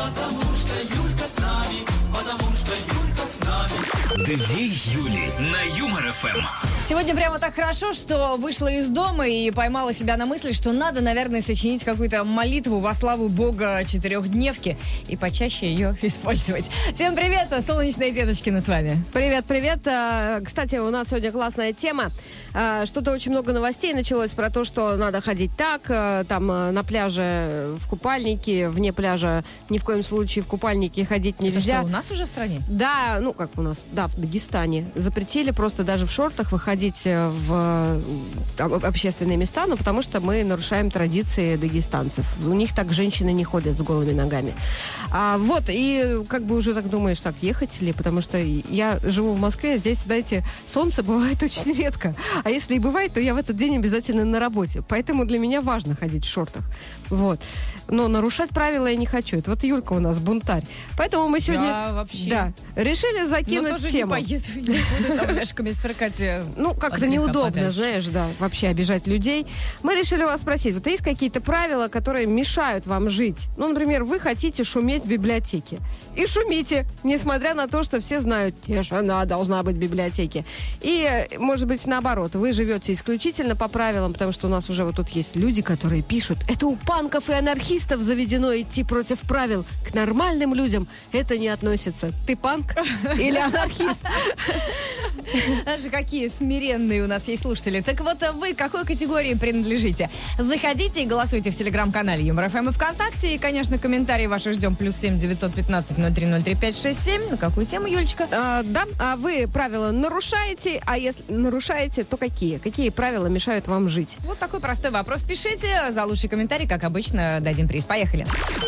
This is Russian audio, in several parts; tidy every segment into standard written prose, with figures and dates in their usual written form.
Две Юли на Юмор ФМ. Сегодня прямо так хорошо, что вышла из дома и поймала себя на мысли, что надо, наверное, сочинить какую-то молитву во славу Бога четырехдневки и почаще ее использовать. Всем привет, солнечные Деточкины с вами. Привет. Кстати, у нас сегодня классная тема. Что-то очень много новостей началось про то, что надо ходить так, там на пляже в купальнике, вне пляжа ни в коем случае в купальнике ходить нельзя. Это что, у нас уже в стране? Да, ну как у нас, да, в Дагестане. Запретили просто даже в шортах выходить в общественные места, но потому что мы нарушаем традиции дагестанцев. У них так женщины не ходят с голыми ногами. Вот, и как бы уже так думаешь, так, ехать ли? Потому что я живу в Москве, здесь, знаете, солнце бывает очень редко. А если и бывает, то я в этот день обязательно на работе. Поэтому для меня важно ходить в шортах. Вот. Но нарушать правила я не хочу. Это вот Юлька у нас бунтарь. Поэтому мы сегодня... Я вообще... решили закинуть тоже тему. Не поеду, не буду там ляжками сверкать. Ну, как-то неудобно, знаешь, да, вообще обижать людей. Мы решили вас спросить, вот есть какие-то правила, которые мешают вам жить? Ну, например, вы хотите шуметь в библиотеке. И шумите, несмотря на то, что все знают, тишина должна быть в библиотеке. И, может быть, наоборот, вы живете исключительно по правилам, потому что у нас уже вот тут есть люди, которые пишут, это у панков и анархистов заведено идти против правил. К нормальным людям это не относится. Ты панк или анархист? Даже какие смиренные у нас есть слушатели. Так вот, вы к какой категории принадлежите? Заходите и голосуйте в телеграм-канале Юмор ФМ и ВКонтакте. И, конечно, комментарии ваши ждем. +7 915 0303 567. На какую тему, Юлечка? Да, а вы правила нарушаете, а если нарушаете, то какие? Какие правила мешают вам жить? Вот такой простой вопрос. Пишите. За лучший комментарий, как обычно, дадим приз. Поехали.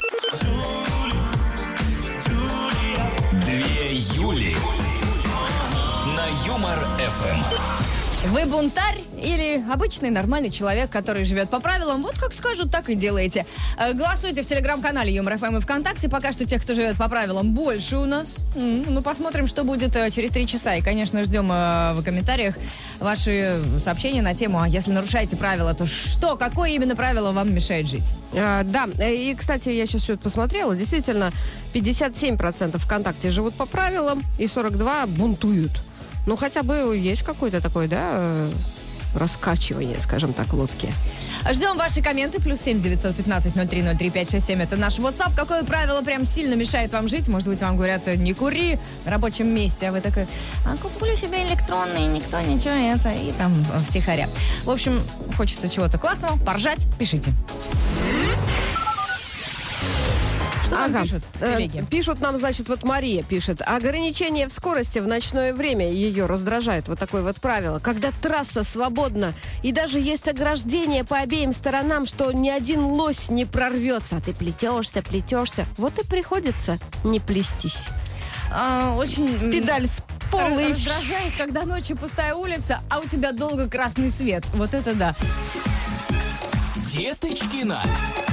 Две Юли на Юмор ФМ. Вы бунтарь или обычный нормальный человек, который живет по правилам? Вот как скажут, так и делаете. Голосуйте в телеграм-канале Юмор ФМ и ВКонтакте. Пока что тех, кто живет по правилам, больше у нас. Ну, посмотрим, что будет через 3 часа. И, конечно, ждем в комментариях ваши сообщения на тему, а если нарушаете правила, то что, какое именно правило вам мешает жить? Да, и, кстати, я сейчас все это посмотрела. Действительно, 57% ВКонтакте живут по правилам и 42% бунтуют. Ну, хотя бы есть какое-то такое, да, раскачивание, скажем так, лодки. Ждем ваши комменты. +7 915 0303 567. Это наш WhatsApp. Какое правило прям сильно мешает вам жить? Может быть, вам говорят, не кури на рабочем месте, а вы такой, куплю себе электронный, никто ничего это, и там втихаря. В общем, хочется чего-то классного, поржать, пишите. Что там пишут в телеге? Пишут нам, значит, вот Мария пишет. Ограничение в скорости в ночное время ее раздражает. Вот такое вот правило. Когда трасса свободна, и даже есть ограждение по обеим сторонам, что ни один лось не прорвется. А ты плетешься. Вот и приходится не плестись. Очень... Педаль в пол и... Раздражает, когда ночью пустая улица, а у тебя долго красный свет. Вот это да. Деточкина.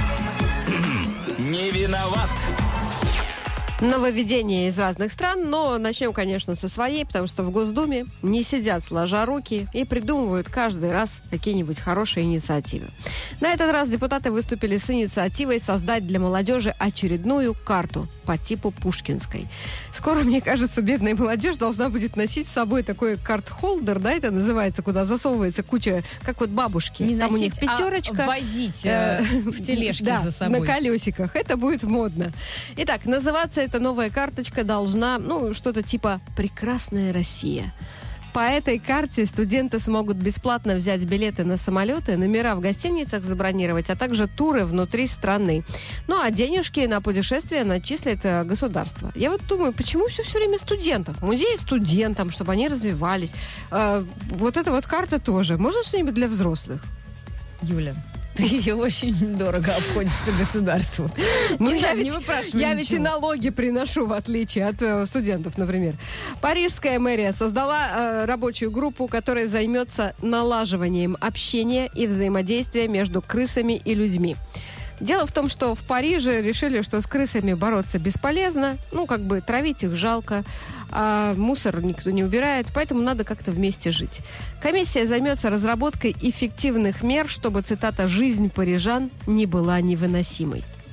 Не виноват. Нововведения из разных стран, но начнем, конечно, со своей, потому что в Госдуме не сидят сложа руки и придумывают каждый раз какие-нибудь хорошие инициативы. На этот раз депутаты выступили с инициативой создать для молодежи очередную карту по типу пушкинской. Скоро, мне кажется, бедная молодежь должна будет носить с собой такой карт-холдер, да, это называется, куда засовывается куча, как вот бабушки. Не там носить, у них пятерочка. Возить в тележке за собой. На колесиках. Это будет модно. Итак, называться эта новая карточка должна, что-то типа «Прекрасная Россия». По этой карте студенты смогут бесплатно взять билеты на самолеты, номера в гостиницах забронировать, а также туры внутри страны. Ну, а денежки на путешествия начислит государство. Я вот думаю, почему все время студентов? Музей студентам, чтобы они развивались. Вот эта вот карта тоже. Можно что-нибудь для взрослых? Юля, ты очень дорого обходишься государству. Я ведь и налоги приношу, в отличие от студентов, например. Парижская мэрия создала рабочую группу, которая займется налаживанием общения и взаимодействия между крысами и людьми. Дело в том, что в Париже решили, что с крысами бороться бесполезно, травить их жалко, а мусор никто не убирает, поэтому надо как-то вместе жить. Комиссия займется разработкой эффективных мер, чтобы, цитата, «жизнь парижан не была невыносимой».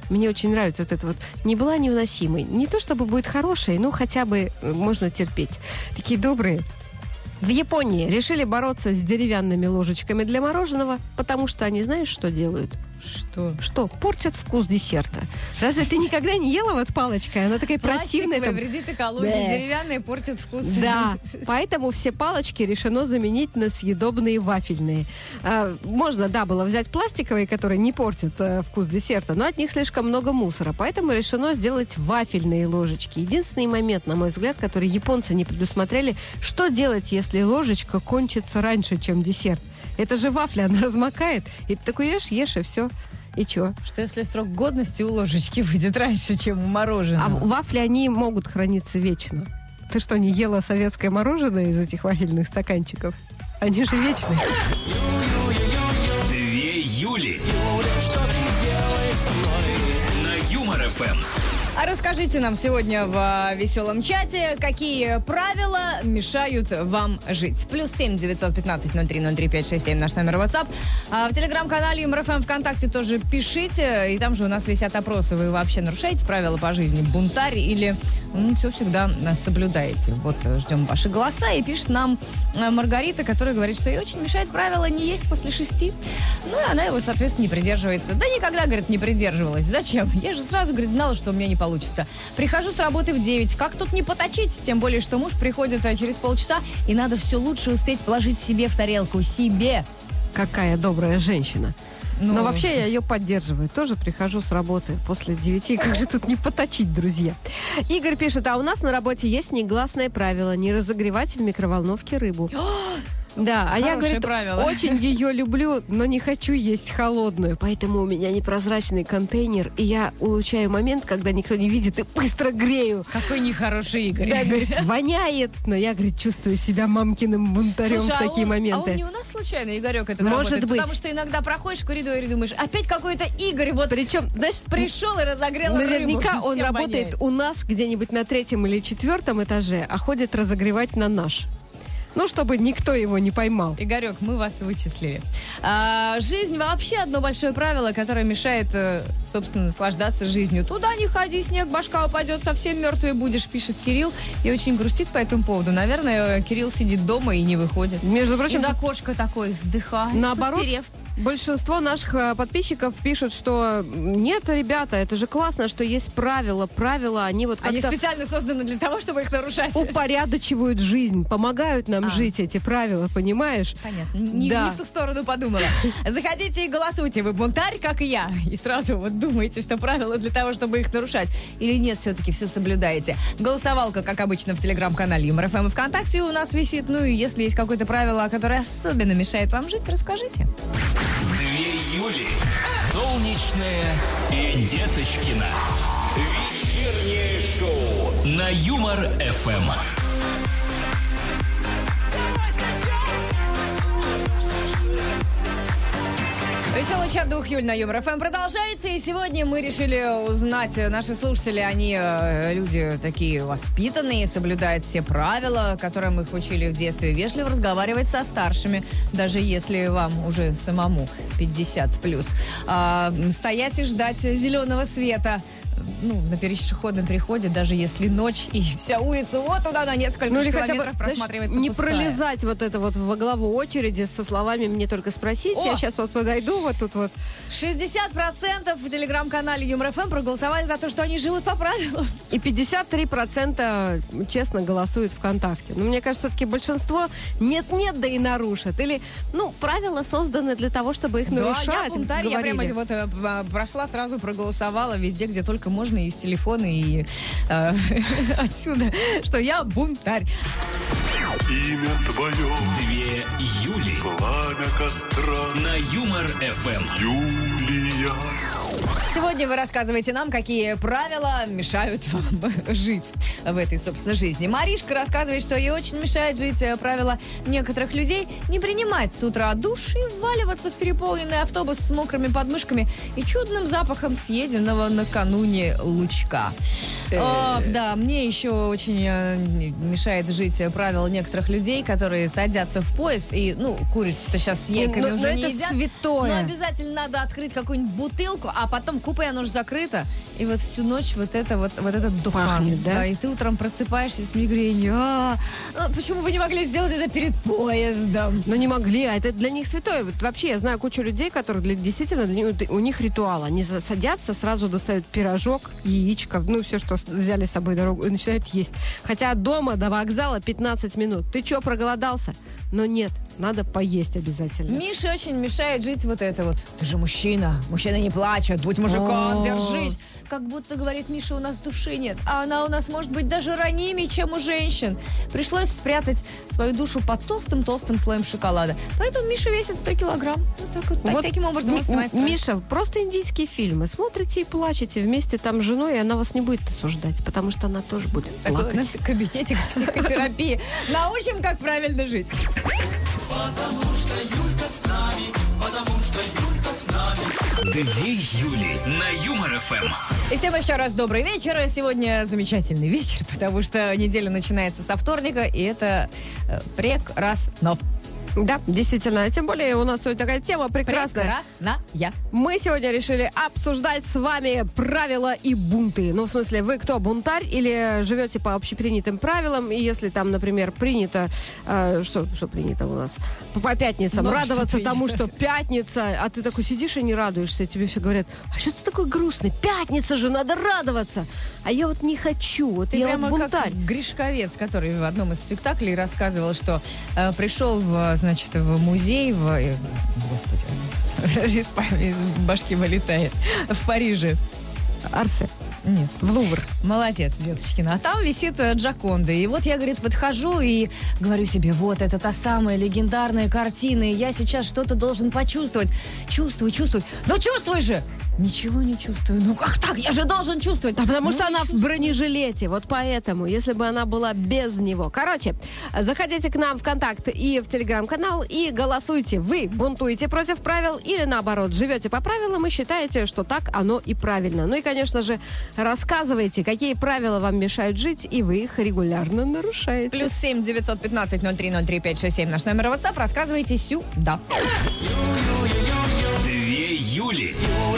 Мне очень нравится вот это вот. Не была невыносимой. Не то чтобы будет хорошей, но хотя бы можно терпеть. Такие добрые. В Японии решили бороться с деревянными ложечками для мороженого, потому что они, знаешь, что делают? Что? Портят вкус десерта. Разве ты никогда не ела вот палочкой? Она такая противная. Пластиковые вредит экологии, деревянные портят вкус. Да, поэтому все палочки решено заменить на съедобные вафельные. Можно, было взять пластиковые, которые не портят вкус десерта, но от них слишком много мусора, поэтому решено сделать вафельные ложечки. Единственный момент, на мой взгляд, который японцы не предусмотрели, что делать, если ложечка кончится раньше, чем десерт? Это же вафля, она размокает, и ты такой ешь, и все. И чё? Что если срок годности у ложечки выйдет раньше, чем у мороженого? А вафли, они могут храниться вечно. Ты что, не ела советское мороженое из этих вафельных стаканчиков? Они же вечные. Две Юли. На Юмор ФМ. А расскажите нам сегодня в веселом чате, какие правила мешают вам жить. +7 915 03 03 567 наш номер WhatsApp. А в телеграм-канале Юмор ФМ ВКонтакте тоже пишите. И там же у нас висят опросы. Вы вообще нарушаете правила по жизни? Бунтарь или все всегда соблюдаете? Вот ждем ваши голоса. И пишет нам Маргарита, которая говорит, что ей очень мешает правило не есть после 6. Ну и она его, соответственно, не придерживается. Да никогда, говорит, не придерживалась. Зачем? Я же сразу, говорит, знала, что у меня не получится. Прихожу с работы в 9. Как тут не поточить? Тем более, что муж приходит через полчаса, и надо все лучше успеть положить себе в тарелку. Себе. Какая добрая женщина. Но вообще я ее поддерживаю. Тоже прихожу с работы после 9. Как же тут не поточить, друзья? Игорь пишет, а у нас на работе есть негласное правило не разогревать в микроволновке рыбу. Да, а я, говорит, очень ее люблю, но не хочу есть холодную, поэтому у меня непрозрачный контейнер, и я улучшаю момент, когда никто не видит, и быстро грею. Какой нехороший Игорь. Да, говорит, воняет, но я, говорит, чувствую себя мамкиным бунтарем. Слушай, в такие моменты. А он не у нас случайно, Игорек, это Может работает? быть. Потому что иногда проходишь в коридоре и думаешь, опять какой-то Игорь вот причем, знаешь, пришел и разогрел наверняка рыбу. он Всем работает воняет. у нас где-нибудь на 3-м или 4-м этаже, а ходит разогревать на наш. Ну, чтобы никто его не поймал. Игорек, мы вас вычислили. Жизнь вообще одно большое правило, которое мешает, собственно, наслаждаться жизнью. Туда не ходи, снег, башка упадет, совсем мертвый будешь, пишет Кирилл. И очень грустит по этому поводу. Наверное, Кирилл сидит дома и не выходит. Между прочим, из окошка такой вздыхает. наоборот, подперев. большинство наших подписчиков пишут, что нет, ребята, это же классно, что есть правила. Правила, они вот Они как-то специально созданы для того, чтобы их нарушать. упорядочивают жизнь, помогают нам жить, эти правила, понимаешь? Понятно. Не в ту сторону подумала. Заходите и голосуйте. Вы бунтарь, как и я. И сразу вот думаете, что правила для того, чтобы их нарушать. Или нет, все-таки все соблюдаете. Голосовалка, как обычно, в телеграм-канале Юмор ФМ и ВКонтакте у нас висит. Ну и если есть какое-то правило, которое особенно мешает вам жить, расскажите. Две Юли. Солнечная и Деточкина. Вечернее шоу на Юмор ФМ. Веселый чат двух Юль на Юмор ФМ продолжается. И сегодня мы решили узнать, наши слушатели, они люди такие воспитанные, соблюдают все правила, которым их учили в детстве, вежливо разговаривать со старшими, даже если вам уже самому 50+. Стоять и ждать зеленого света. На пешеходном переходе, даже если ночь, и вся улица вот туда на несколько километров просматривается не пустая. пролезать вот это вот во главу очереди со словами «мне только спросить». Я сейчас вот подойду вот тут вот. 60% в телеграм-канале Юмор ФМ проголосовали за то, что они живут по правилам. И 53% честно голосуют ВКонтакте. Но мне кажется, все-таки большинство нет-нет, да и нарушат. Или, правила созданы для того, чтобы их нарушать. Я бунтарь, я прямо вот прошла, сразу проголосовала везде, где только можно, и с телефона, и отсюда, что я бунтарь. Имя твое, Две Юли. пламя костра, На Юмор ФМ. Юлия. Сегодня вы рассказываете нам, какие правила мешают вам жить в этой, собственно, жизни. Маришка рассказывает, что ей очень мешает жить правила некоторых людей не принимать с утра душ и вваливаться в переполненный автобус с мокрыми подмышками и чудным запахом съеденного накануне лучка. Да, мне еще очень мешает жить правило некоторых людей, которые садятся в поезд и, курицу-то сейчас с яйками Но уже не это едят. святое. Но обязательно надо открыть какую-нибудь бутылку, а потом купе, оно же закрыто. И вот всю ночь вот этот духан. Пахнет, да? И ты утром просыпаешься с мигренью. Почему вы не могли сделать это перед поездом? Но не могли, а это для них святое. Вот вообще, я знаю кучу людей, которые действительно у них ритуал. Они садятся, сразу достают пирожок, яичко, все, что взяли с собой дорогу, и начинают есть. Хотя от дома до вокзала 15 минут. Ты что, проголодался? Но нет, надо поесть обязательно. Мише очень мешает жить вот это вот. Ты же мужчина, мужчины не плачут, будь мужиком, держись. Как будто, говорит Миша, у нас души нет, а она у нас может быть даже ранимее, чем у женщин. Пришлось спрятать свою душу под толстым-толстым слоем шоколада. Поэтому Миша весит 100 килограмм. Таким образом Миша, просто индийские фильмы. Смотрите и плачете вместе там с женой, и она вас не будет осуждать, потому что она тоже будет плакать. Такой у нас кабинетик психотерапии. Научим, как правильно жить. Потому что Юлька с нами, потому что Юлька с нами. 2 Юли на Юмор ФМ. И всем еще раз добрый вечер. Сегодня замечательный вечер, потому что неделя начинается со вторника, и это прекрасно. Да, действительно. Тем более у нас сегодня такая тема прекрасная. Прекрасная. Мы сегодня решили обсуждать с вами правила и бунты. Ну, в смысле, вы кто, бунтарь или живете по общепринятым правилам? И если там, например, принято... что принято у нас? По пятницам радоваться тому, что пятница, а ты такой сидишь и не радуешься, и тебе все говорят, а что ты такой грустный? Пятница же, надо радоваться! А я вот не хочу, вот ты я прямо вот бунтарь. как Гришковец, который в одном из спектаклей рассказывал, что пришел в музей господи, из башки вылетает, в Париже. Арсе. Нет. В Лувр. Молодец, деточкина. А там висит Джоконда. И вот я, говорит, подхожу и говорю себе, вот, это та самая легендарная картина, и я сейчас что-то должен почувствовать. Чувствую. Ну, чувствуй же! Ничего не чувствую. Ну, как так? Я же должен чувствовать. Да, потому что она в бронежилете. Вот поэтому, если бы она была без него. Короче, заходите к нам в ВКонтакт и в Телеграм-канал и голосуйте. Вы бунтуете против правил или, наоборот, живете по правилам и считаете, что так оно и правильно. Ну и, конечно же, рассказывайте, какие правила вам мешают жить, и вы их регулярно нарушаете. +7 915 03 03 567 наш номер WhatsApp. Рассказывайте сюда. 2 Юли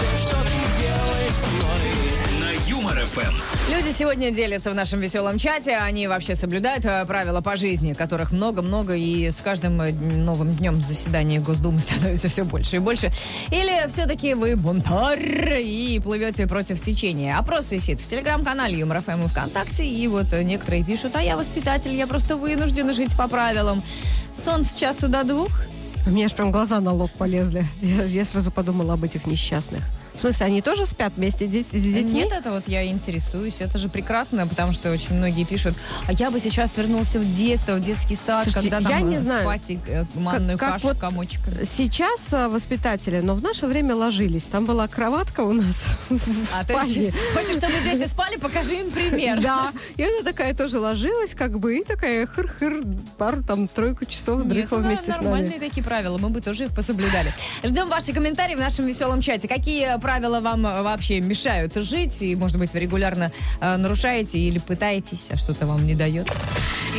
на Юмор ФМ. Люди сегодня делятся в нашем веселом чате. Они вообще соблюдают правила по жизни, которых много-много, и с каждым новым днем заседания Госдумы становится все больше и больше. Или все-таки вы бунтарь и плывете против течения? Опрос висит в Телеграм-канале Юмор ФМ и ВКонтакте. И вот некоторые пишут, а я воспитатель, я просто вынуждена жить по правилам. Сон с часу до 2. У меня аж прям глаза на лоб полезли. Я сразу подумала об этих несчастных. В смысле, они тоже спят вместе с детьми? Нет, это вот я интересуюсь. Это же прекрасно, потому что очень многие пишут, а я бы сейчас вернулся в детство, в детский сад, слушайте, когда там я не знаю, спать и манную как кашу вот комочками. сейчас воспитатели, но в наше время ложились. Там была кроватка у нас в спальне. Хочешь, чтобы дети спали? Покажи им пример. Да, и она такая тоже ложилась, и такая хыр-хыр, пару-тройку часов дрыхла вместе с нами. Нормальные такие правила, мы бы тоже их пособлюдали. Ждем ваши комментарии в нашем веселом чате. Какие правила вам вообще мешают жить, и, может быть, вы регулярно нарушаете или пытаетесь, а что-то вам не дает? 2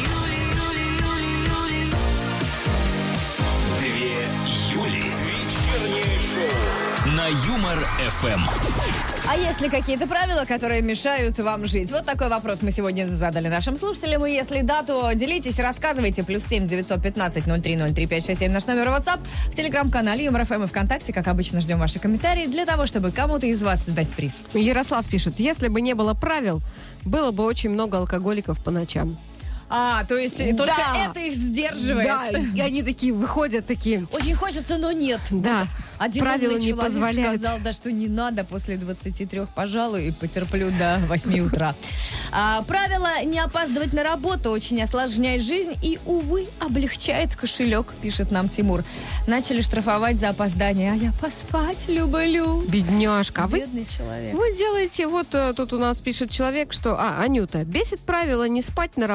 Юли. Вечернее шоу на Юмор ФМ. А есть ли какие-то правила, которые мешают вам жить? Вот такой вопрос мы сегодня задали нашим слушателям. И если да, то делитесь, рассказывайте. +7 915 03 03 567 наш номер WhatsApp. В Телеграм-канале Юмор ФМ и ВКонтакте, как обычно, ждем ваши комментарии для того, чтобы кому-то из вас дать приз. Ярослав пишет, если бы не было правил, было бы очень много алкоголиков по ночам. То есть только это их сдерживает. Да, и они такие выходят, такие... Очень хочется, но нет. Да, Один правила умный не человек позволяют. сказал, да, что не надо после 23, пожалуй, и потерплю до 8 утра. Правило не опаздывать на работу очень осложняет жизнь и, увы, облегчает кошелек, пишет нам Тимур. Начали штрафовать за опоздание, а я поспать люблю. Бедняжка. Бедный человек. Вы делаете, вот тут у нас пишет человек, что... Анюта, бесит правило не спать на работе.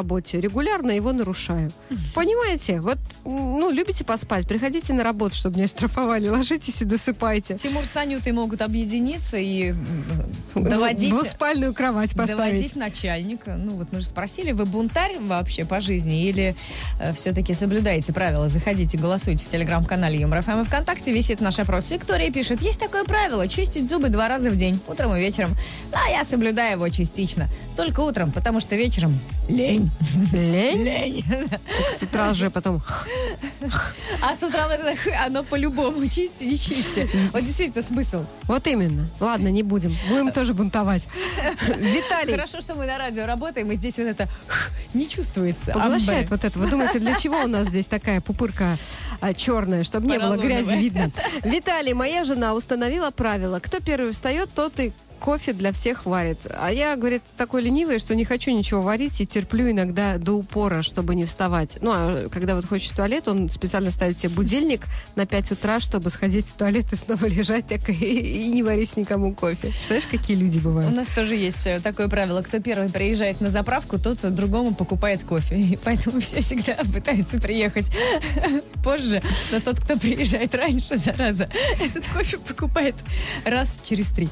регулярно его нарушаю. Понимаете? Вот, любите поспать, приходите на работу, чтобы не оштрафовали, ложитесь и досыпайте. Тимур с Анютой могут объединиться и доводить... Двуспальную кровать поставить. Доводить начальника. Мы же спросили, вы бунтарь вообще по жизни или все-таки соблюдаете правила? Заходите, голосуйте в телеграм-канале Юмор ФМ и ВКонтакте. Висит наш опрос. Виктория пишет, есть такое правило, чистить зубы 2 раза в день, утром и вечером. А я соблюдаю его частично. Только утром, потому что вечером лень. Лень? Лень. Так с утра же потом... А с утра оно по-любому чисти, не чисти. Вот действительно смысл. Вот именно. Ладно, не будем. Будем тоже бунтовать. Виталий. Хорошо, что мы на радио работаем, и здесь вот это не чувствуется. Поглощает вот это. Вы думаете, для чего у нас здесь такая пупырка черная, чтобы не было грязи видно? Виталий, моя жена установила правило. Кто первый встает, тот и кофе для всех варит. А я, говорит, такой ленивый, что не хочу ничего варить и терплю иногда до упора, чтобы не вставать. А когда вот хочет в туалет, он специально ставит себе будильник на 5 утра, чтобы сходить в туалет и снова лежать и не варить никому кофе. Представляешь, какие люди бывают? У нас тоже есть такое правило. Кто первый приезжает на заправку, тот другому покупает кофе. И поэтому все всегда пытаются приехать позже. Но тот, кто приезжает раньше, зараза, этот кофе покупает раз через 3.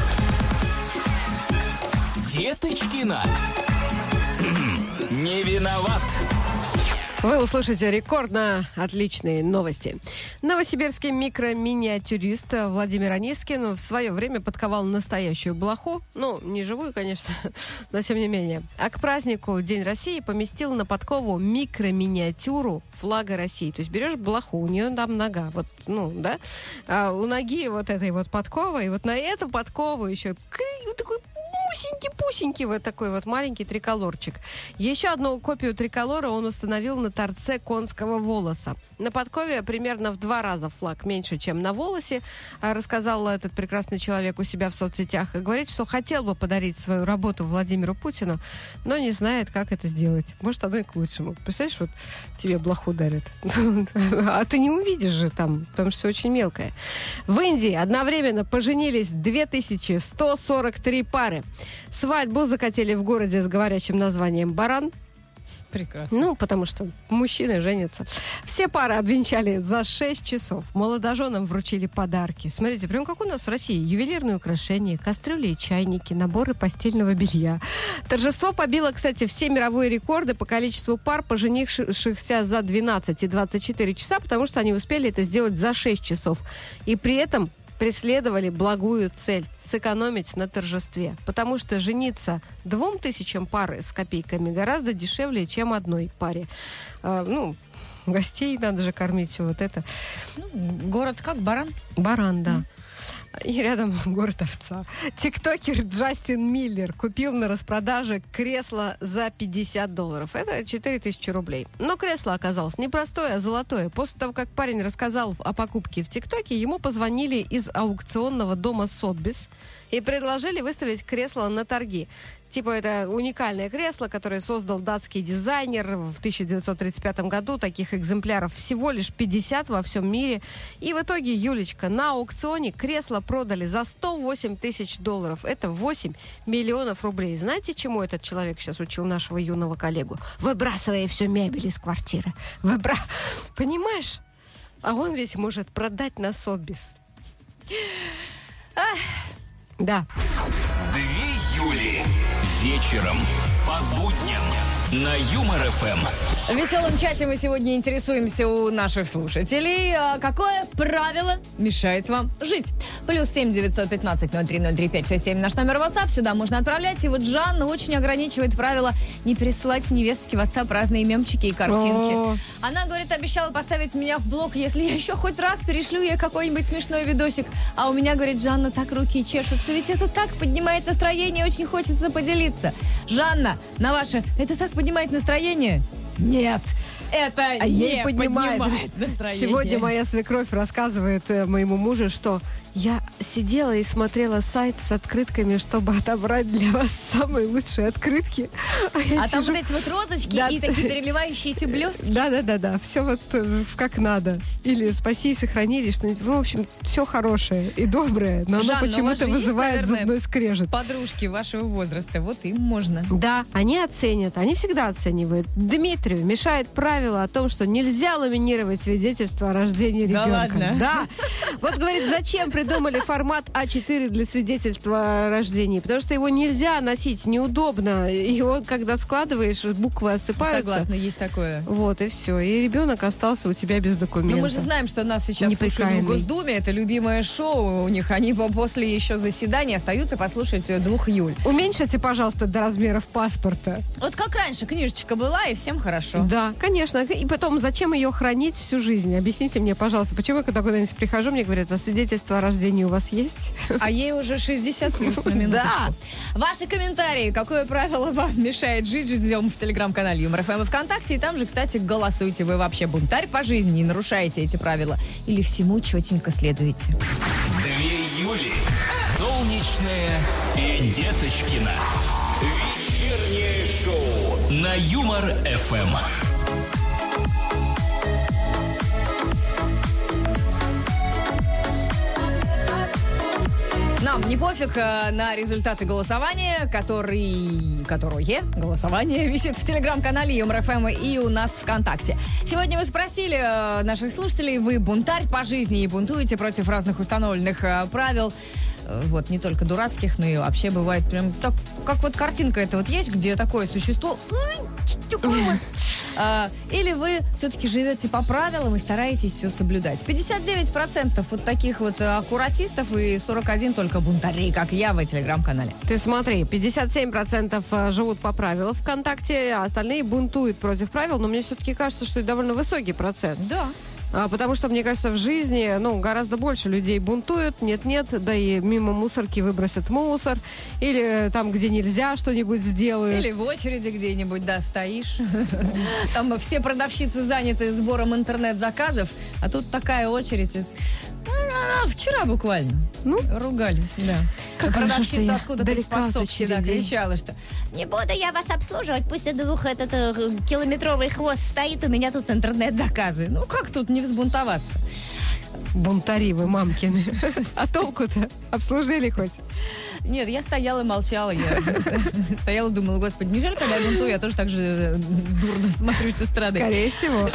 Деточкина. Не виноват. Вы услышите рекордно отличные новости. Новосибирский микро-миниатюрист Владимир Анискин в свое время подковал настоящую блоху. Не живую, конечно, но тем не менее. А к празднику День России поместил на подкову микро-миниатюру флага России. То есть берешь блоху, у нее там нога, а у ноги вот этой вот подковы, и вот на эту подкову еще такой пусенький вот такой вот маленький триколорчик. Еще одну копию триколора он установил на торце конского волоса. На подкове примерно в 2 раза флаг меньше, чем на волосе, рассказал этот прекрасный человек у себя в соцсетях. И говорит, что хотел бы подарить свою работу Владимиру Путину, но не знает, как это сделать. Может, оно и к лучшему. Представляешь, вот тебе блоху дарят. А ты не увидишь же там, потому что все очень мелкое. В Индии одновременно поженились 2143 пары. Свадьбу закатили в городе с говорящим названием «Баран». Прекрасно. Потому что мужчины женятся. Все пары обвенчали за 6 часов. Молодоженам вручили подарки. Смотрите, прям как у нас в России. Ювелирные украшения, кастрюли и чайники, наборы постельного белья. Торжество побило, кстати, все мировые рекорды по количеству пар, поженившихся за 12 и 24 часа, потому что они успели это сделать за 6 часов. И при этом преследовали благую цель – сэкономить на торжестве. Потому что жениться 2000 пар с копейками гораздо дешевле, чем одной паре. Гостей надо же кормить, все вот это. Город как? Баран? Баран, да. И рядом город овца. Тиктокер Джастин Миллер купил на распродаже кресло за $50. Это 4000 рублей. Но кресло оказалось не простое, а золотое. После того, как парень рассказал о покупке в ТикТоке, ему позвонили из аукционного дома Сотбис и предложили выставить кресло на торги. Это уникальное кресло, которое создал датский дизайнер в 1935 году. Таких экземпляров всего лишь 50 во всем мире. И в итоге, Юлечка, на аукционе кресло продали за $108 тысяч. Это 8 миллионов рублей. Знаете, чему этот человек сейчас учил нашего юного коллегу? Выбрасывая всю мебель из квартиры. Понимаешь? А он ведь может продать на Сотбис. Да. 2 Юли. Вечером по будням на Юмор ФМ. В веселом чате мы сегодня интересуемся у наших слушателей, какое правило мешает вам жить. +7 915 0303 567 наш номер WhatsApp. Сюда можно отправлять. И вот Жанна очень ограничивает правило не присылать невестке в WhatsApp разные мемчики и картинки. Она, говорит, обещала поставить меня в блог, если я еще хоть раз перешлю ей какой-нибудь смешной видосик. А у меня, говорит, Жанна, так руки чешутся. Ведь это так поднимает настроение, очень хочется поделиться. Жанна, на ваше, это так поднимает настроение? Нет. это А я не не понимаю. поднимает настроение. Сегодня моя свекровь рассказывает моему мужу, что я сидела и смотрела сайт с открытками, чтобы отобрать для вас самые лучшие открытки. Я А там сижу- вот эти вот розочки Да. и такие переливающиеся блестки. Да. Все вот как надо. Или спаси и сохрани, или что-нибудь. Ну, в общем, все хорошее и доброе, но Жанна, оно у вас почему-то же есть, вызывает наверное, зубной скрежет. Подружки вашего возраста, вот им можно. Да, они оценят, они всегда оценивают. Дмитрию мешает правило о том, что нельзя ламинировать свидетельство о рождении Да ребенка. ладно? Да. Вот, говорит, зачем придумали формат А4 для свидетельства о рождении? Потому что его нельзя носить, неудобно. И он, когда складываешь, буквы осыпаются. Согласна, есть такое. Вот, и все. И ребенок остался у тебя без документа. Ну, мы же знаем, что нас сейчас слушают в Неприкаянный. Госдуме. Это любимое шоу у них. Они после еще заседания остаются послушать 2 Юль. Уменьшите, пожалуйста, до размеров паспорта. Вот как раньше, книжечка была, и всем хорошо. Да, конечно. И потом, зачем ее хранить всю жизнь? Объясните мне, пожалуйста, почему я когда куда-нибудь прихожу, мне говорят, а свидетельство о рождении у вас есть? А ей уже 60 плюс на минуточку. Да. Ваши комментарии, какое правило вам мешает жить, ждем в телеграм-канале Юмор ФМ и ВКонтакте. И там же, кстати, голосуйте. Вы вообще бунтарь по жизни и нарушаете эти правила? Или всему четенько следуете? 2 Юли. Солнечная и Деточкина. Вечернее шоу на Юмор ФМ. Нам не пофиг на результаты голосования, которое голосование висит в телеграм-канале Юмор ФМ и у нас ВКонтакте. Сегодня мы спросили наших слушателей, вы бунтарь по жизни и бунтуете против разных установленных правил. Вот, не только дурацких, но и вообще бывает прям так, как вот картинка это вот есть, где такое существо. Или вы все-таки живете по правилам и стараетесь все соблюдать. 59% вот таких вот аккуратистов и 41% только бунтарей, как я в телеграм-канале. Ты смотри, 57% живут по правилам ВКонтакте, а остальные бунтуют против правил, но мне все-таки кажется, что это довольно высокий процент. Да. Потому что, мне кажется, в жизни, гораздо больше людей бунтуют, нет-нет, да и мимо мусорки выбросят мусор, или там, где нельзя, что-нибудь сделают. Или в очереди где-нибудь, да, стоишь. Там все продавщицы заняты сбором интернет-заказов, а тут такая очередь. Вчера буквально. Ругались, да. Как хорошо, что продавщица я откуда-то из далека от подсобки, да, очередей. кричала, что Не буду я вас обслуживать, пусть этот километровый хвост стоит, у меня тут интернет-заказы. ну как тут не взбунтоваться? Бунтари вы, мамкины. А толку-то? Обслужили хоть? Нет, я стояла и молчала. Я стояла и думала, господи, неужели, когда я бунтую, я тоже так же дурно смотрюсь со стороны? Скорее всего.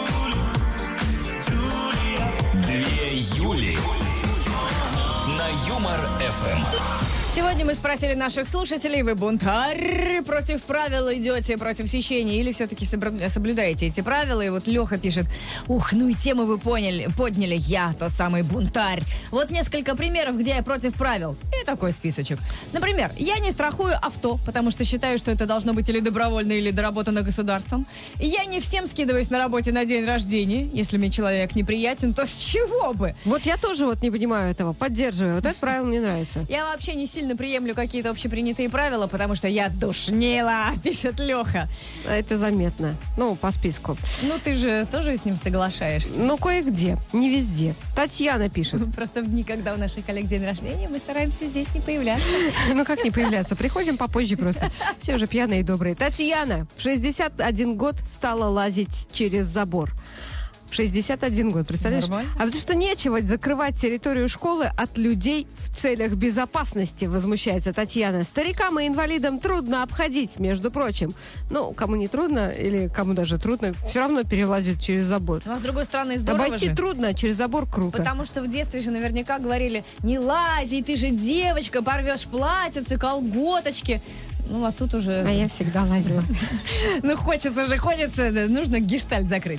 2 Юли на Юмор ФМ. Сегодня мы спросили наших слушателей, вы бунтарь, против правил идете, против сечения, или все-таки соблюдаете эти правила? И вот Леха пишет, и тему вы подняли, я тот самый бунтарь. Вот несколько примеров, где я против правил. И такой списочек. Например, я не страхую авто, потому что считаю, что это должно быть или добровольно, или доработано государством. Я не всем скидываюсь на работе на день рождения. Если мне человек неприятен, то с чего бы? Вот я тоже не понимаю этого, поддерживаю. Вот это правило мне нравится. Я вообще не сильно приемлю какие-то общепринятые правила, потому что я душнила, пишет Леха. Это заметно. По списку. Ну, ты же тоже с ним соглашаешься. Кое-где, не везде. Татьяна пишет. Просто в дни, когда у наших коллег день рождения, мы стараемся здесь не появляться. Как не появляться? Приходим попозже просто. Все уже пьяные и добрые. Татьяна в 61 год стала лазить через забор. В 61 год, представляешь? Нормально. А потому что нечего закрывать территорию школы от людей в целях безопасности, возмущается Татьяна. Старикам и инвалидам трудно обходить, между прочим. Кому не трудно, или кому даже трудно, все равно перелазят через забор. Ну, а с другой стороны, здорово Обойти же. трудно, а через забор круто. Потому что в детстве же наверняка говорили, не лази, ты же девочка, порвешь платьице, колготочки. А тут уже... А я всегда лазила. Хочется, нужно гештальт закрыть.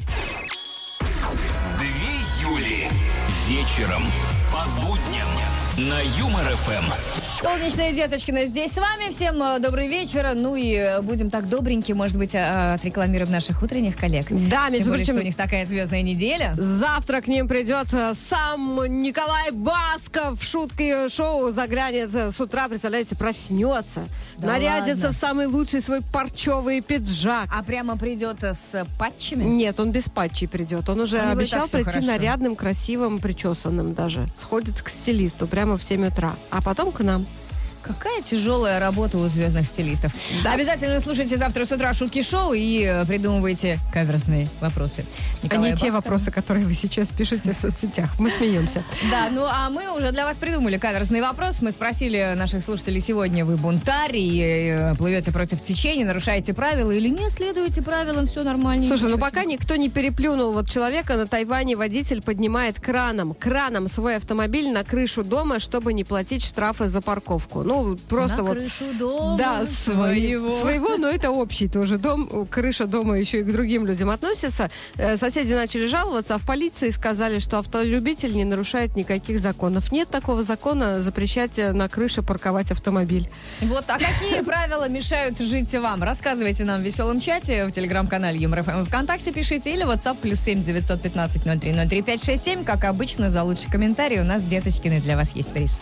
2 Юли вечером по будням на Юмор ФМ. Солнечные Деточкины здесь с вами. Всем добрый вечер. Ну и будем так добренькие, может быть, отрекламируем наших утренних коллег. Да, между Тем более, прочим, что у них такая звездная неделя. завтра к ним придет сам Николай Басков. Шутки шоу заглянет с утра, представляете, проснется. Да нарядится ладно? в самый лучший свой парчевый пиджак. А прямо придет с патчами? Нет, он без патчей придет. Он уже У него и обещал так всё прийти хорошо. нарядным, красивым, причесанным даже. Сходит к стилисту прямо в 7 утра. А потом к нам. Какая тяжелая работа у звездных стилистов. Да. Обязательно слушайте завтра с утра шутки шоу и придумывайте каверзные вопросы. А Николая не те Баскова. вопросы, которые вы сейчас пишете в соцсетях. Мы смеемся. Да, ну а мы уже для вас придумали каверзный вопрос. Мы спросили наших слушателей сегодня: вы бунтарь и плывете против течения, нарушаете правила или не следуете правилам, все нормально. Слушай, ну пока никто не переплюнул вот человека на Тайване, водитель поднимает краном свой автомобиль на крышу дома, чтобы не платить штрафы за парковку. Ну, просто на вот... крышу дома Да, своего. своего, но это общий тоже дом. Крыша дома еще и к другим людям относится. Соседи начали жаловаться, а в полиции сказали, что автолюбитель не нарушает никаких законов. Нет такого закона запрещать на крыше парковать автомобиль. Вот, а какие правила мешают жить вам? Рассказывайте нам в веселом чате в телеграм-канале Юмор ФМ ВКонтакте, пишите, или WhatsApp +7 915 03 03 567. Как обычно, за лучший комментарий у нас, Деточкины, для вас есть приз.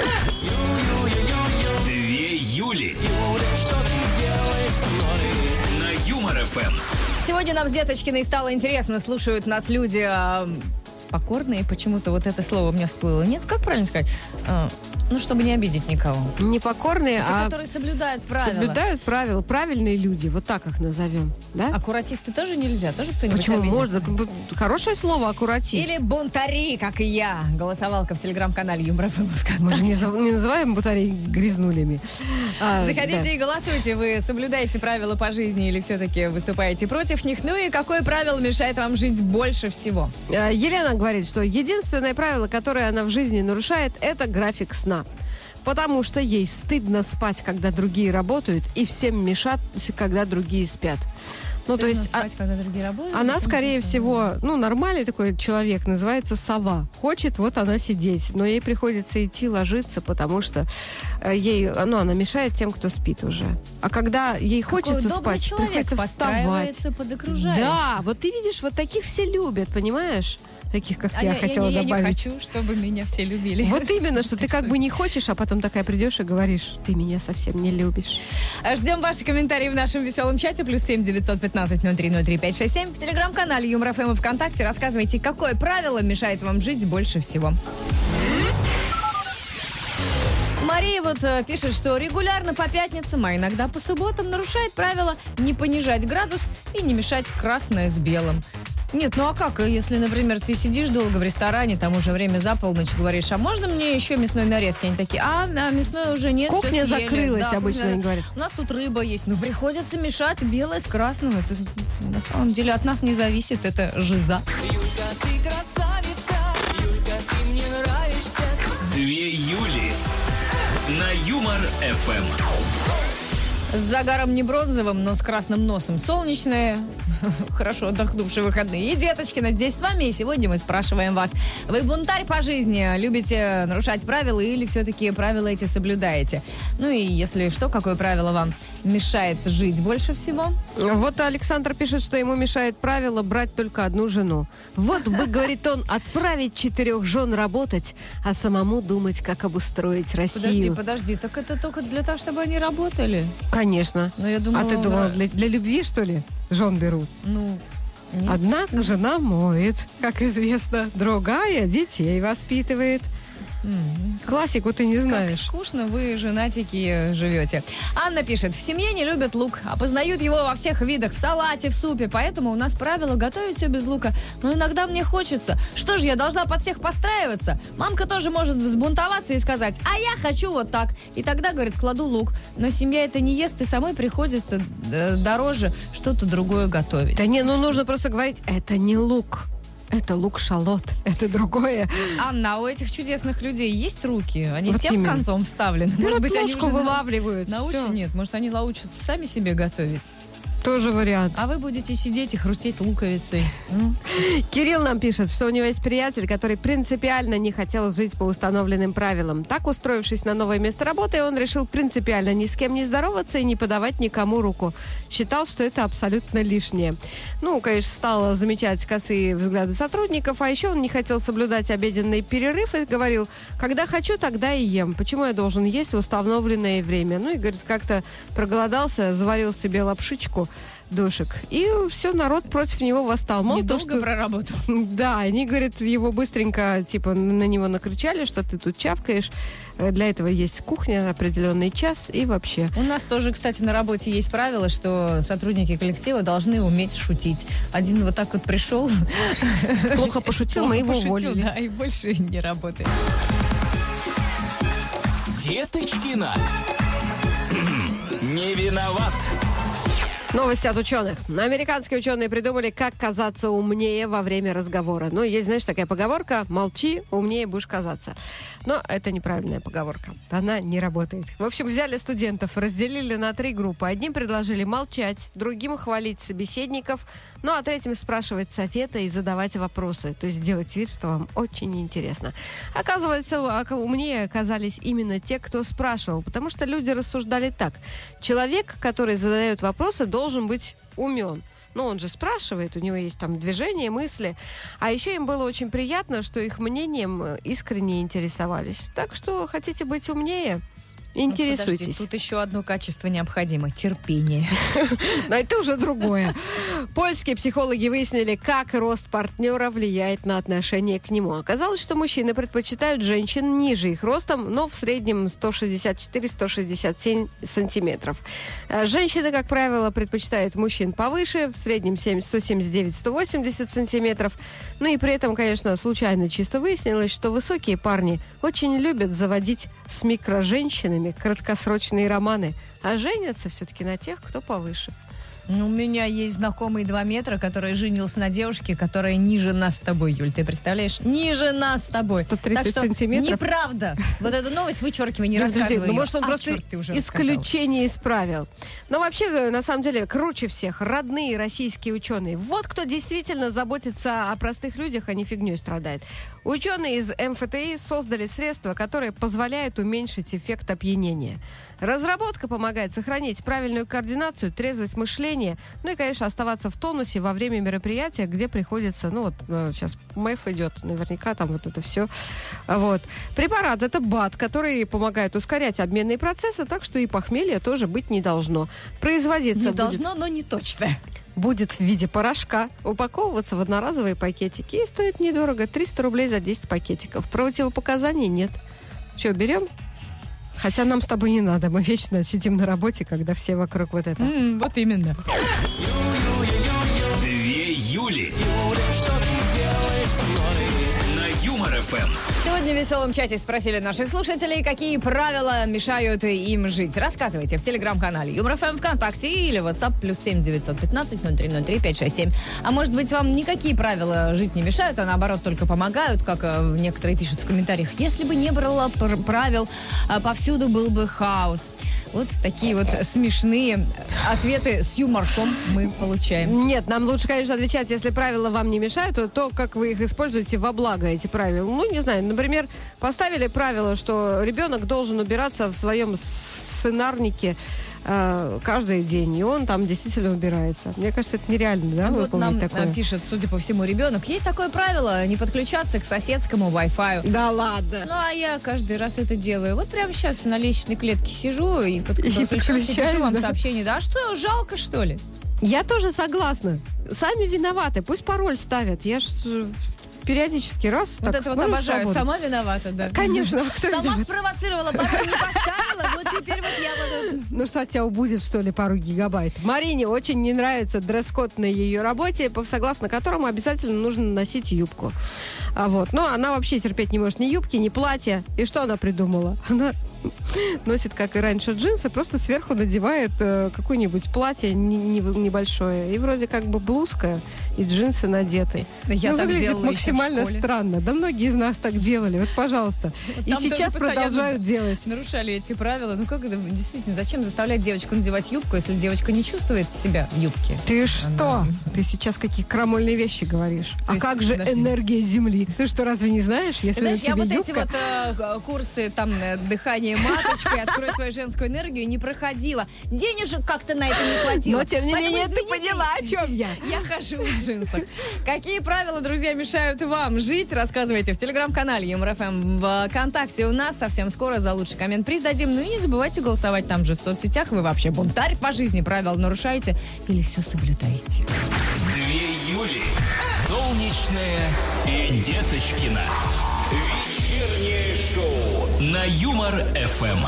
2 Юли. На Юмор ФМ. Сегодня нам с Деточкиной стало интересно, слушают нас люди покорные, почему-то вот это слово у меня всплыло. Нет, как правильно сказать? Ну, чтобы не обидеть никого. Непокорные, Те, а которые соблюдают правила. соблюдают правила. Правильные люди, вот так их назовем. Да? Аккуратисты тоже нельзя? Тоже кто-нибудь Почему обидится? можно? Хорошее слово аккуратист. Или бунтари, как и я. Голосовалка в телеграм-канале Юмор ФМ ВКонтакте. Мы же не называем батарей грязнулями. Заходите и голосуйте. Вы соблюдаете правила по жизни или все-таки выступаете против них? Ну и какое правило мешает вам жить больше всего? Елена говорит, что единственное правило, которое она в жизни нарушает, это график сна. Потому что ей стыдно спать, когда другие работают, и всем мешать, когда другие спят. Ну, то есть спать, когда другие работают? она, скорее всего, нормальный такой человек, называется сова. Хочет вот она сидеть, но ей приходится идти ложиться, потому что она мешает тем, кто спит уже. А когда ей хочется спать, приходится вставать. Под окружающих. Да, вот ты видишь, вот таких все любят, понимаешь? Таких, как я хотела я добавить. не хочу, чтобы меня все любили. Вот именно, что ты как бы не хочешь, а потом такая придешь и говоришь: ты меня совсем не любишь. Ждем ваши комментарии в нашем веселом чате. +7 915 03 03 567. В телеграм-канале Юмор ФМ и ВКонтакте. Рассказывайте, какое правило мешает вам жить больше всего. Мария вот пишет, что регулярно по пятницам, а иногда по субботам нарушает правило не понижать градус и не мешать красное с белым. Нет, ну а как, если, например, ты сидишь долго в ресторане, там уже время за полночь, говоришь: а можно мне еще мясной нарезки? Они такие: мясной уже нет, Кухня всё съели. закрылась, Да, обычно кухня- они говорят. У нас тут рыба есть, но приходится мешать белое с красным. Это на самом деле от нас не зависит, это жиза. Юлька, ты красавица, Юлька, ты мне нравишься. 2 Юли. На Юмор ФМ. С загаром не бронзовым, но с красным носом. Солнечные, хорошо отдохнувшие выходные. И Деточкина здесь с вами. И сегодня мы спрашиваем вас: вы бунтарь по жизни? Любите нарушать правила или все-таки правила эти соблюдаете? Ну и если что, какое правило вам мешает жить больше всего? Вот Александр пишет, что ему мешает правило брать только одну жену. Вот бы, говорит он, отправить 4 жен работать, а самому думать, как обустроить Россию. Подожди, так это только для того, чтобы они работали? Конечно. Но я думала, А ты думала, для любви, что ли, жен берут? Ну, нет. Одна жена моет, как известно, другая детей воспитывает. Классику ты не Как знаешь. скучно вы, женатики, живете. Анна пишет: в семье не любят лук, а познают его во всех видах, в салате, в супе, поэтому у нас правило готовить все без лука. Но иногда мне хочется. Что же, я должна под всех подстраиваться? Мамка тоже может взбунтоваться и сказать: а я хочу вот так. И тогда, говорит, кладу лук. Но семья это не ест, и самой приходится дороже что-то другое готовить. Да не, нужно просто говорить: это не лук. Это лук-шалот, это другое. Анна, а у этих чудесных людей есть руки? Они Вот тем именно. концом вставлены? Может Берут быть, они ложку, уже вылавливают. научатся? всё. Нет, может, они научатся сами себе готовить? Тоже вариант. А вы будете сидеть и хрустеть луковицей. Кирилл нам пишет, что у него есть приятель, который принципиально не хотел жить по установленным правилам. Так, устроившись на новое место работы, он решил принципиально ни с кем не здороваться и не подавать никому руку. Считал, что это абсолютно лишнее. Ну, конечно, стал замечать косые взгляды сотрудников, а еще он не хотел соблюдать обеденный перерыв и говорил, когда хочу, тогда и ем. Почему я должен есть в установленное время? Ну, и, говорит, как-то проголодался, заварил себе лапшичку, дошек. И все, народ против него восстал. Мол, Недолго проработал. Да, они, говорят, его быстренько, типа, на него накричали, что ты тут чавкаешь. Для этого есть кухня, определенный час и вообще. У нас тоже, кстати, на работе есть правило, что сотрудники коллектива должны уметь шутить. Один вот так вот пришел. Плохо пошутил, мы его уволили. Да, и больше не работает. Деточкина. Не виноват. Новости от ученых. Американские ученые придумали, как казаться умнее во время разговора. Ну, есть, знаешь, такая поговорка: молчи, умнее будешь казаться. Но это неправильная поговорка. Она не работает. В общем, взяли студентов, разделили на 3 группы. Одним предложили молчать, другим хвалить собеседников, ну, а третьим спрашивать советы и задавать вопросы. То есть делать вид, что вам очень интересно. Оказывается, умнее оказались именно те, кто спрашивал. Потому что люди рассуждали так. Человек, который задает вопросы, должен быть умен. Ну, он же спрашивает, у него есть там движение, мысли. А еще им было очень приятно, что их мнением искренне интересовались. Так что, хотите быть умнее? Интересуйтесь. Подожди, тут еще одно качество необходимо – терпение. Но это уже другое. Польские психологи выяснили, как рост партнера влияет на отношение к нему. Оказалось, что мужчины предпочитают женщин ниже их ростом, но в среднем 164-167 сантиметров. Женщины, как правило, предпочитают мужчин повыше, в среднем 179-180 сантиметров. Ну и при этом, конечно, случайно чисто выяснилось, что высокие парни очень любят заводить с микроженщинами краткосрочные романы, а женятся все-таки на тех, кто повыше. У меня есть знакомый 2 метра, который женился на девушке, которая ниже нас с тобой, Юль. Ты представляешь? Ниже нас с тобой. 130 так что сантиметров? Неправда. Вот эту новость вычеркивай, не рассказывай Ну, может, он просто исключение исключение исправил. Но вообще, на самом деле, круче всех родные российские ученые. Вот кто действительно заботится о простых людях, а не фигней страдает. Ученые из МФТИ создали средства, которые позволяют уменьшить эффект опьянения. Разработка помогает сохранить правильную координацию, трезвость мышления, ну и, конечно, оставаться в тонусе во время мероприятия, где приходится, ну вот сейчас МЭФ идет, наверняка там вот это все. Вот. Препарат — это БАД, который помогает ускорять обменные процессы, так что и похмелье тоже быть не должно. Производиться не должно, но не точно. Будет в виде порошка, упаковываться в одноразовые пакетики и стоит недорого, 300 рублей за 10 пакетиков. Противопоказаний нет. Что, берем? Хотя нам с тобой не надо, мы вечно сидим на работе, когда все вокруг вот это. Вот именно. 2 Юли. На Юмор ФМ. Сегодня в веселом чате спросили наших слушателей, какие правила мешают им жить. Рассказывайте в телеграм-канале Юмор ФМ, ВКонтакте или WhatsApp +7 915 030 567. А может быть, вам никакие правила жить не мешают, а наоборот только помогают, как некоторые пишут в комментариях. Если бы не было правил, повсюду был бы хаос. Вот такие вот смешные ответы с юморком мы получаем. Нет, нам лучше, конечно, отвечать, если правила вам не мешают, то как вы их используете во благо, эти правила. Ну, не знаю, например, поставили правило, что ребенок должен убираться в своем сценарнике каждый день, и он там действительно убирается. Мне кажется, это нереально, да, вот выполнить нам такое? Пишет, судя по всему, ребенок. Есть такое правило, не подключаться к соседскому Wi-Fi. Да ладно. Ну, а я каждый раз это делаю. Вот прямо сейчас на лестничной клетке сижу и подключаюсь, пишу вам сообщение. Да, а что, жалко, что ли? Я тоже согласна. Сами виноваты, пусть пароль ставят. Я ж периодически раз вот так, это вот обожаю. свободу. Сама виновата, да. Конечно. Кто Сама виноват? спровоцировала, пароль не поставила, вот теперь вот я вот... Ну что, от тебя убудет, что ли, пару гигабайт? Марине очень не нравится дресс-код на ее работе, согласно которому обязательно нужно носить юбку. Вот. Но она вообще терпеть не может ни юбки, ни платья. И что она придумала? Она носит, как и раньше, джинсы, просто сверху надевает какое-нибудь платье небольшое. И вроде как бы блузка и джинсы надеты. Я так выглядит делала еще максимально в школе. странно. Да многие из нас так делали. Вот, пожалуйста. И Там сейчас тоже постоянно продолжают делать. нарушали эти правила. Ну как это, действительно, зачем заставлять девочку надевать юбку, если девочка не чувствует себя в юбке? Ты что? Ты сейчас какие крамольные вещи говоришь. А есть, как же подожди. энергия Земли? Ты что, разве не знаешь, если Знаешь, на я тебе вот эти юбка... вот курсы там дыхания маточкой, открой свою женскую энергию, не проходила. Денежек как-то на это не хватило. Но, тем не Поэтому, менее, ты извините, поняла, о чем я. Я хожу в джинсах. Какие правила, друзья, мешают вам жить? Рассказывайте в телеграм-канале Юмор ФМ, в ВКонтакте у нас. Совсем скоро за лучший коммент приз дадим. Ну и не забывайте голосовать там же в соцсетях. Вы вообще бунтарь по жизни, правила нарушаете или все соблюдаете? 2 Юли. Солнечная и Деточкина. Вечернее шоу на Юмор ФМ.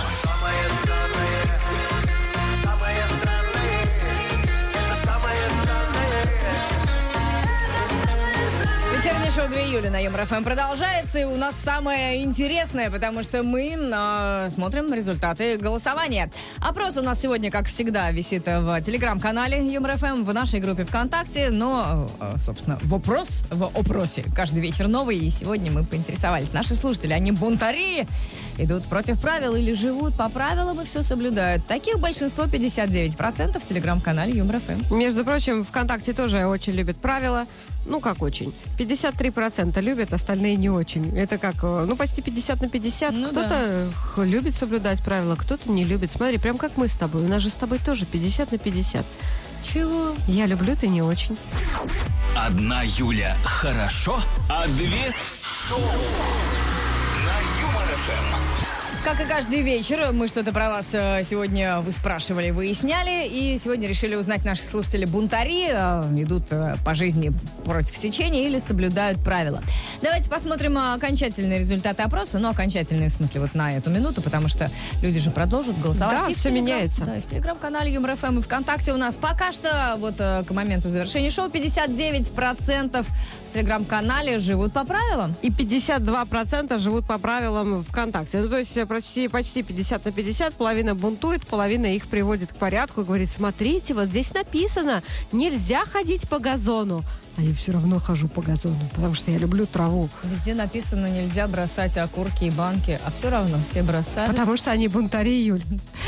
Вечернее шоу 2 июля на Юмор ФМ продолжается. И у нас самое интересное, потому что мы смотрим результаты голосования. Опрос у нас сегодня, как всегда, висит в телеграм-канале Юмор ФМ, в нашей группе ВКонтакте. Но, собственно, в опросе каждый вечер новый. И сегодня мы поинтересовались. Наши слушатели, они бунтари, идут против правил или живут по правилам и все соблюдают. Таких большинство, 59%, в телеграм-канале Юмор ФМ. Между прочим, ВКонтакте тоже очень любят правила. Ну, как очень. 53% любят, остальные не очень. Это как, почти 50 на 50. Ну, кто-то любит соблюдать правила, кто-то не любит. Смотри, прям как мы с тобой. У нас же с тобой тоже 50 на 50. Чего? Я люблю, ты не очень. 1 Юля хорошо, а 2 шоу на Юмор ФМ. Как и каждый вечер, мы что-то про вас сегодня вы спрашивали, выясняли. И сегодня решили узнать, наши слушатели бунтари идут по жизни против течения или соблюдают правила. Давайте посмотрим окончательные результаты опроса. Ну, окончательные в смысле вот на эту минуту, потому что люди же продолжат голосовать. Да, И в все меняется. Да, и в телеграм-канале Юмор ФМ и ВКонтакте у нас пока что, вот к моменту завершения шоу, 59% в телеграм-канале живут по правилам. И 52% живут по правилам ВКонтакте. Ну, то есть почти 50 на 50. Половина бунтует, половина их приводит к порядку и говорит: смотрите, вот здесь написано, нельзя ходить по газону. А я все равно хожу по газону, потому что я люблю траву. Везде написано, нельзя бросать окурки и банки, а все равно все бросают. Потому что они бунтари, Юль.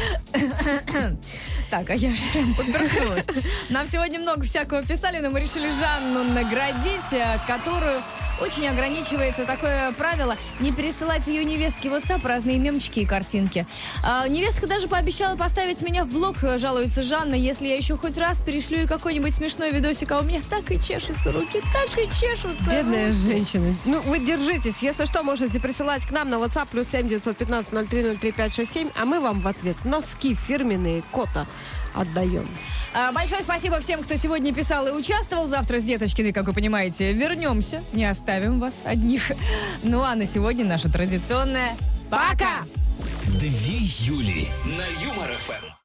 Так, а я же прям поперхнулась. Нам сегодня много всякого писали, но мы решили Жанну наградить, которую очень ограничивает такое правило не пересылать ее невестке в WhatsApp разные мемчики и картинки. Невестка даже пообещала поставить меня в блог, жалуется Жанна, если я еще хоть раз перешлю ей какой-нибудь смешной видосик, а у меня так и чешутся руки, так и чешутся Бедная руки. женщина. Ну, вы держитесь. Если что, можете присылать к нам на WhatsApp +7 915 03 03 567, а мы вам в ответ носки фирменные Кота отдаем. Большое спасибо всем, кто сегодня писал и участвовал. Завтра с Деточкиной, как вы понимаете, вернемся. Не оставим вас одних. Ну а на сегодня наша традиционная «Пока!» 2 Юли на Юмор ФМ.